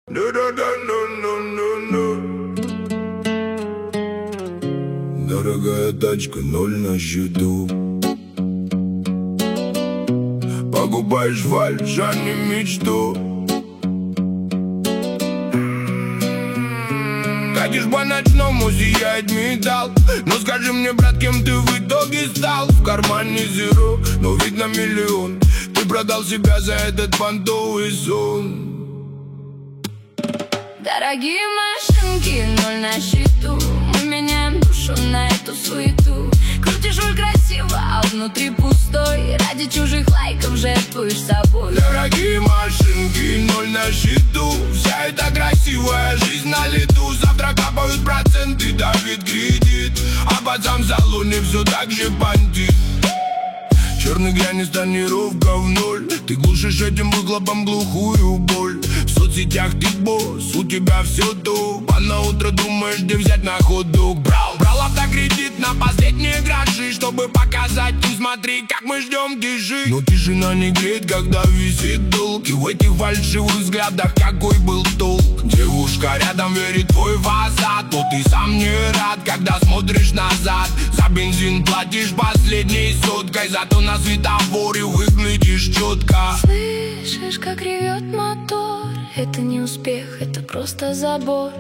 Дорогая тачка, 0 на счету. Покупаешь фальшь, а не мечту. Катишь по ночному, сияет металл. Но скажи мне, брат, кем ты в итоге стал? В кармане зеро, но видно миллион. Ты продал себя за этот понтовый сон. Дорогие машинки, 0 на счету. Мы меняем душу на эту суету. Крутишь руль красиво, а внутри пустой. Ради чужих лайков жертвуешь собой. Дорогие машинки, 0 на счету. Вся эта красивая жизнь на лету. Завтра капают проценты, давит кредит. А пацан в салоне все так же бандит. Черный глянец, тонировка в ноль. Ты глушишь этим выхлопом глухую боль. В соцсетях ты босс, у тебя все топ. А на утро думаешь, где взять на ходу. Брал автокредит на последние гроши, чтобы показать им, смотри, как мы ждем тиши. Но тишина не греет, когда висит долг. И в этих фальшивых взглядах какой был толк? Девушка рядом верит твой фасад, то ты сам не рад, когда смотришь назад. За бензин платишь последней соткой, зато на светофоре выглядишь четко. Слышишь, как ревет мотор? Это не успех, это просто забор.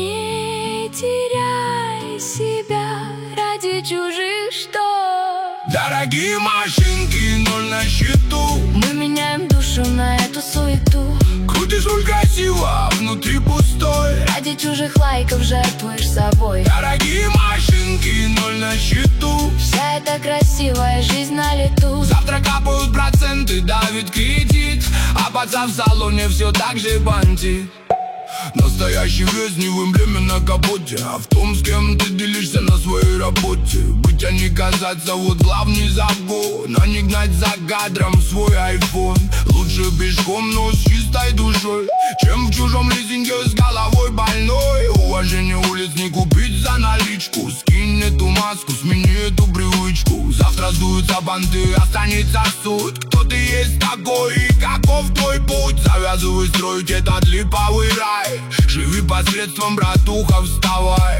Не теряй себя ради чужих штор. Дорогие машинки, 0 на счету. Мы меняем душу на эту суету. Крутишь руль красиво, а внутри пустой. Ради чужих лайков жертвуешь собой. Дорогие машинки, 0 на счету. Вся эта красивая жизнь на лету. Завтра капают проценты, давит кредит. А пацан в салоне все так же бандит. Настоящий вес не в эмблеме на капоте, а в том, с кем ты делишься на своей работе. Быть, а не казаться, вот главный закон. А не гнать за кадром свой айфон. Лучше пешком, но с чистой душой, чем в чужом лизинге с головой больной. Уважение улиц не купить за наличку. Скинь эту маску, смени эту привычку. Завтра сдуются банты, останется суть. Кто ты есть такой и каков твой путь? Завязывай строить этот липовый рай. Живи посредством, братуха, вставай.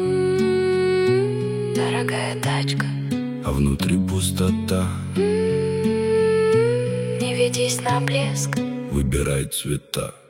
Дорогая тачка, а внутри пустота. Не ведись на блеск. Выбирай цвета.